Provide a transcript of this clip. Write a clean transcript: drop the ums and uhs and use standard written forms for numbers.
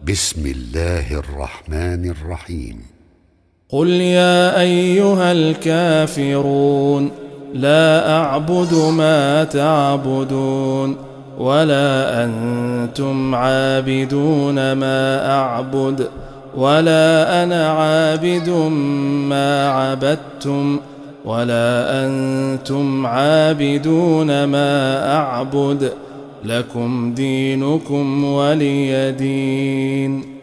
بسم الله الرحمن الرحيم. قل يا أيها الكافرون لا أعبد ما تعبدون ولا أنتم عابدون ما أعبد ولا أنا عابد ما عبدتم ولا أنتم عابدون ما أعبد لكم دينكم ولي دين.